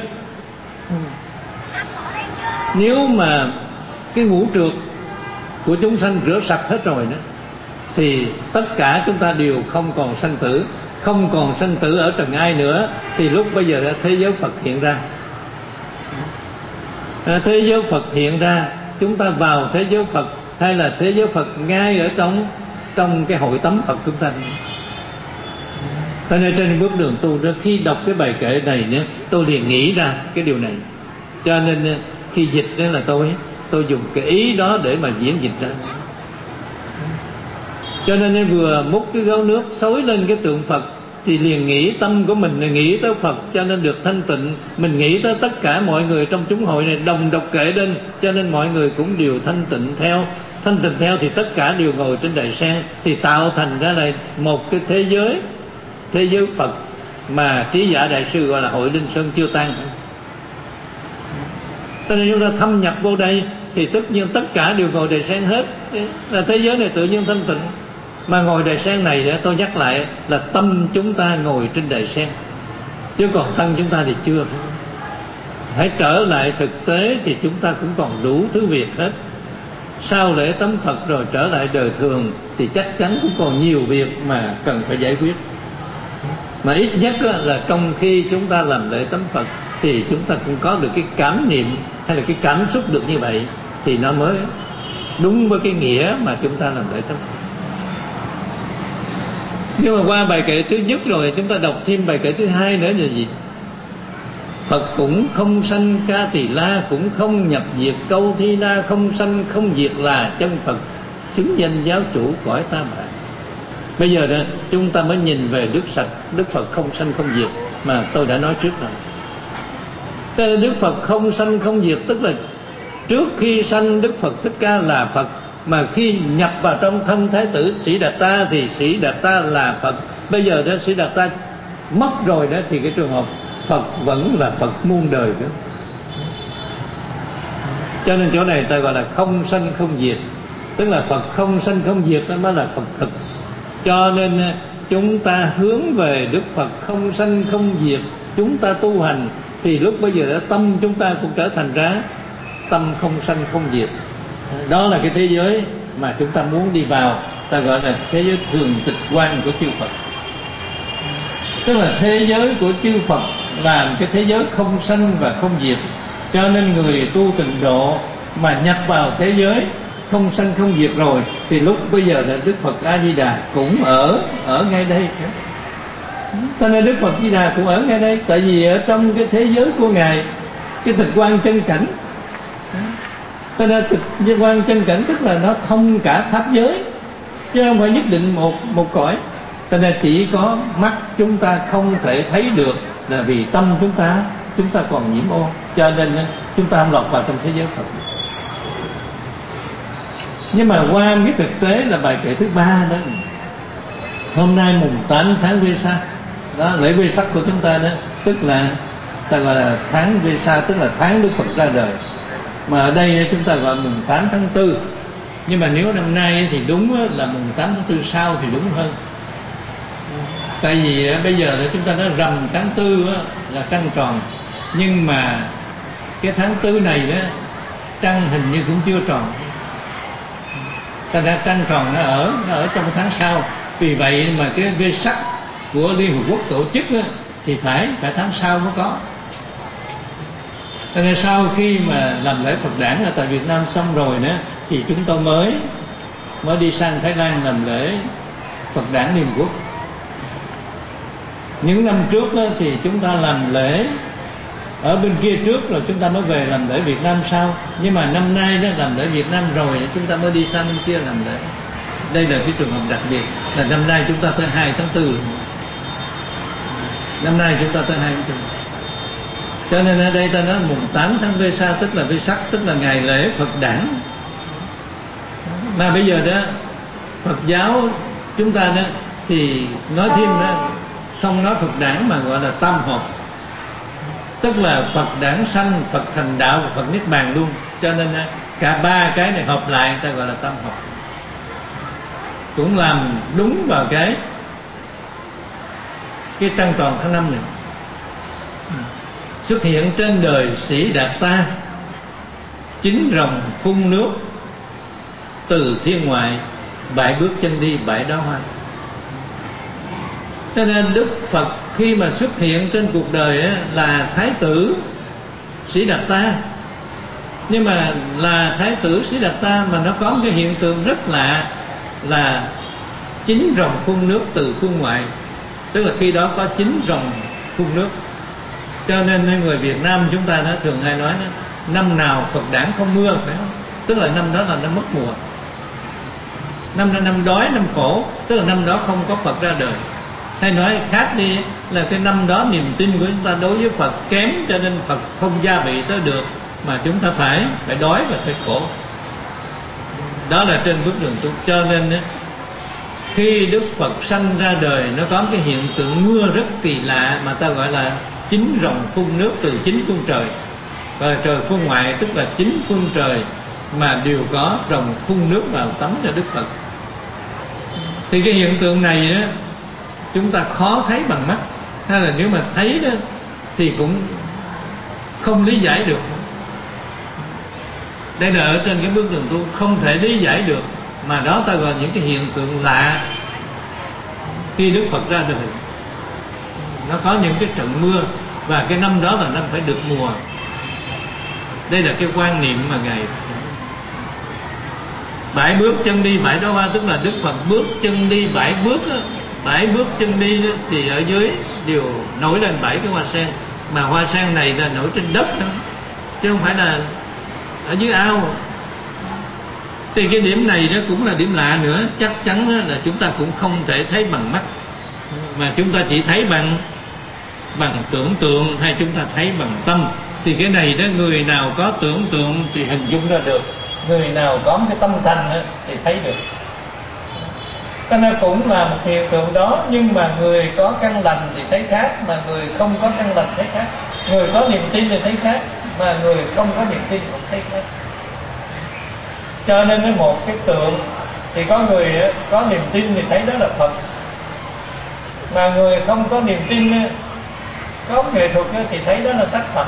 nếu mà cái ngũ trược của chúng sanh rửa sạch hết rồi đó, thì tất cả chúng ta đều không còn sanh tử, không còn sanh tử ở trần ai nữa. Thì lúc bây giờ thế giới Phật hiện ra. Thế giới Phật hiện ra, chúng ta vào thế giới Phật, hay là thế giới Phật ngay ở trong cái hội tấm Phật chúng ta. Cho nên trên bước đường tu đó, khi đọc cái bài kệ này nữa, tôi liền nghĩ ra cái điều này. Cho nên khi dịch đó là tôi dùng cái ý đó để mà diễn dịch ra. Cho nên vừa múc cái gáo nước xối lên cái tượng Phật thì liền nghĩ tâm của mình là nghĩ tới Phật, cho nên được thanh tịnh. Mình nghĩ tới tất cả mọi người trong chúng hội này đồng đọc kệ lên, cho nên mọi người cũng đều thanh tịnh theo. Thanh tịnh theo thì tất cả đều ngồi trên đài sen, thì tạo thành ra là một cái thế giới Phật mà Trí Giả Đại Sư gọi là hội Linh Sơn chưa tan. Cho nên chúng ta thâm nhập vô đây thì tất nhiên tất cả đều ngồi đài sen hết, là thế giới này tự nhiên thanh tịnh. Mà ngồi đài sen này để tôi nhắc lại là tâm chúng ta ngồi trên đài sen, chứ còn thân chúng ta thì chưa. Hãy trở lại thực tế thì chúng ta cũng còn đủ thứ việc hết. Sau lễ tắm Phật rồi trở lại đời thường thì chắc chắn cũng còn nhiều việc mà cần phải giải quyết. Mà ít nhất là trong khi chúng ta làm lễ tắm Phật thì chúng ta cũng có được cái cảm niệm hay là cái cảm xúc được như vậy, thì nó mới đúng với cái nghĩa mà chúng ta làm lễ tắm Phật. Nhưng mà qua bài kệ thứ nhất rồi, chúng ta đọc thêm bài kệ thứ hai nữa là gì? Phật cũng không sanh ca tỳ la, cũng không nhập diệt câu thi la, không sanh không diệt là chân Phật, xứng danh giáo chủ cõi ta bà. Bây giờ đó, chúng ta mới nhìn về Đức Sạch, Đức Phật không sanh không diệt mà tôi đã nói trước rồi. Thế Đức Phật không sanh không diệt tức là trước khi sanh Đức Phật Thích Ca là Phật, mà khi nhập vào trong thân Thái tử Sĩ Đạt Ta thì Sĩ Đạt Ta là Phật. Bây giờ đó Sĩ Đạt Ta mất rồi đó thì cái trường hợp Phật vẫn là Phật muôn đời đó. Cho nên chỗ này ta gọi là không sanh không diệt, tức là Phật không sanh không diệt đó mới là Phật thực. Cho nên chúng ta hướng về Đức Phật không sanh không diệt, chúng ta tu hành thì lúc bây giờ tâm chúng ta cũng trở thành ra tâm không sanh không diệt. Đó là cái thế giới mà chúng ta muốn đi vào, ta gọi là thế giới thường tịch quan của chư Phật. Tức là thế giới của chư Phật làm cái thế giới không sanh và không diệt. Cho nên người tu tịnh độ mà nhập vào thế giới không sanh không diệt rồi thì lúc bây giờ là Đức Phật A Di Đà cũng ở ngay đây. Cho nên Đức Phật Di Đà cũng ở ngay đây, tại vì ở trong cái thế giới của Ngài, cái tịch quan chân cảnh. Cho nên tịch quan chân cảnh tức là nó thông cả pháp giới, chứ không phải nhất định một cõi. Cho nên chỉ có mắt chúng ta không thể thấy được là vì tâm chúng ta còn nhiễm ô, cho nên chúng ta không lọt vào trong thế giới Phật. Nhưng mà qua cái thực tế là bài kệ thứ 3 đó, hôm nay mùng 8 tháng Vesak đó, lễ Vesak của chúng ta đó, tức là ta gọi là tháng Vesak, tức là tháng Đức Phật ra đời. Mà ở đây chúng ta gọi mùng 8 tháng 4. Nhưng mà nếu năm nay thì đúng là mùng 8 tháng 4 sau thì đúng hơn. Tại vì bây giờ chúng ta nói rằm tháng 4 là trăng tròn, nhưng mà cái tháng 4 này đó trăng hình như cũng chưa tròn. Ta ra trăng tròn nó ở trong tháng sau. Vì vậy mà cái Vesak của Liên Hợp Quốc tổ chức thì phải tháng sau mới có. Cho nên sau khi mà làm lễ Phật đản ở tại Việt Nam xong rồi nữa thì chúng tôi mới đi sang Thái Lan làm lễ Phật đản Liên Hợp Quốc. Những năm trước đó, thì chúng ta làm lễ ở bên kia trước rồi chúng ta mới về làm lễ Việt Nam sau. Nhưng mà năm nay đó làm lễ Việt Nam rồi chúng ta mới đi sang bên kia làm lễ. Đây là cái trường hợp đặc biệt, là năm nay chúng ta tới 2 tháng 4. Năm nay chúng ta tới 2 tháng 4. Cho nên ở đây ta nói mùng 8 tháng Vesak, tức là Vesak, tức là ngày lễ Phật đản. Mà bây giờ đó Phật giáo chúng ta đó thì nói thêm đó, không nói Phật đản mà gọi là tam hợp, tức là Phật đản sanh, Phật thành đạo và Phật niết bàn luôn. Cho nên cả ba cái này hợp lại ta gọi là tam hợp, cũng làm đúng vào cái trăng tròn tháng 5 này. Xuất hiện trên đời Sĩ Đạt Ta, chín rồng phun nước, từ thiên ngoại, 7 bước chân đi 7 đóa hoa. Cho nên Đức Phật khi mà xuất hiện trên cuộc đời ấy, là Thái tử Sĩ Đạt Ta. Nhưng mà là Thái tử Sĩ Đạt Ta mà nó có một cái hiện tượng rất lạ, là 9 rồng phun nước từ phương ngoại. Tức là khi đó có 9 rồng phun nước. Cho nên người Việt Nam chúng ta nó thường hay nói đó, năm nào Phật đản không mưa, phải không? Tức là năm đó là năm mất mùa, năm đói, năm khổ, tức là năm đó không có Phật ra đời. Hay nói khác đi là cái năm đó niềm tin của chúng ta đối với Phật kém, cho nên Phật không gia vị tới được, mà chúng ta phải đói và phải khổ. Đó là trên bước đường tu. Cho nên khi Đức Phật sanh ra đời, nó có cái hiện tượng mưa rất kỳ lạ mà ta gọi là 9 rồng phun nước từ 9 phương trời. Và trời phương ngoại tức là 9 phương trời mà đều có rồng phun nước vào tắm cho Đức Phật. Thì cái hiện tượng này đó, chúng ta khó thấy bằng mắt, hay là nếu mà thấy đó thì cũng không lý giải được. Đây là ở trên cái bước đường tu không thể lý giải được, mà đó ta gọi những cái hiện tượng lạ khi Đức Phật ra đời. Nó có những cái trận mưa, và cái năm đó là năm phải được mùa. Đây là cái quan niệm mà Ngài 7 bước chân đi 7 đóa hoa, tức là Đức Phật bước chân đi 7 bước đó. 7 bước chân đi đó, thì ở dưới đều nổi lên 7 cái hoa sen. Mà hoa sen này là nổi trên đất đó, chứ không phải là ở dưới ao. Thì cái điểm này đó cũng là điểm lạ nữa. Chắc chắn đó là chúng ta cũng không thể thấy bằng mắt, mà chúng ta chỉ thấy bằng tưởng tượng, hay chúng ta thấy bằng tâm. Thì cái này đó, người nào có tưởng tượng thì hình dung ra được, người nào có cái tâm thành đó, thì thấy được. Cái nó cũng là một hiện tượng đó. Nhưng mà người có căn lành thì thấy khác, mà người không có căn lành thấy khác. Người có niềm tin thì thấy khác, mà người không có niềm tin cũng thấy khác. Cho nên với một cái tượng thì có người có niềm tin thì thấy đó là Phật, mà người không có niềm tin, có nghệ thuật thì thấy đó là tác phẩm.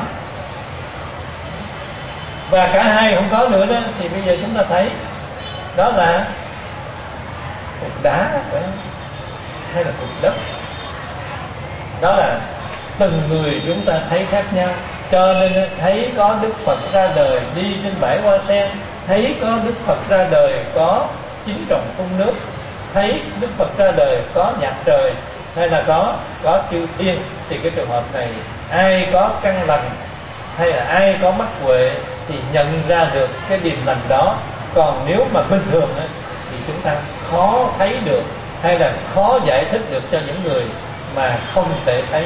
Và cả hai không có nữa đó, thì bây giờ chúng ta thấy đó là cục đá hay là cục đất. Đó là từng người chúng ta thấy khác nhau. Cho nên thấy có Đức Phật ra đời đi trên 7 hoa sen, thấy có Đức Phật ra đời có 9 rồng phun nước, thấy Đức Phật ra đời có nhạc trời, hay là có chư thiên. Thì cái trường hợp này ai có căn lành hay là ai có mắt huệ thì nhận ra được cái điềm lành đó. Còn nếu mà bình thường thì chúng ta khó thấy được, hay là khó giải thích được cho những người mà không thể thấy.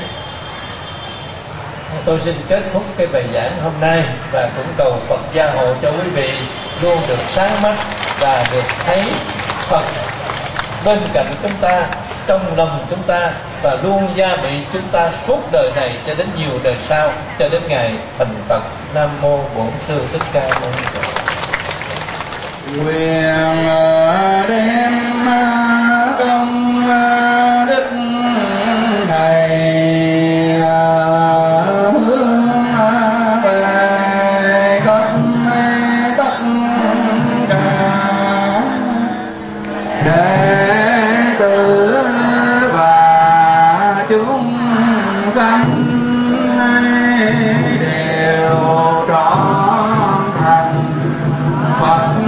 Tôi xin kết thúc cái bài giảng hôm nay, và cũng cầu Phật gia hộ cho quý vị luôn được sáng mắt và được thấy Phật bên cạnh chúng ta, trong lòng chúng ta, và luôn gia vị chúng ta suốt đời này cho đến nhiều đời sau, cho đến ngày thành Phật. Nam mô Bổn Sư Thích Ca Mâu Ni Phật. Nguyện đem công đức thầy đều trọn thành Phật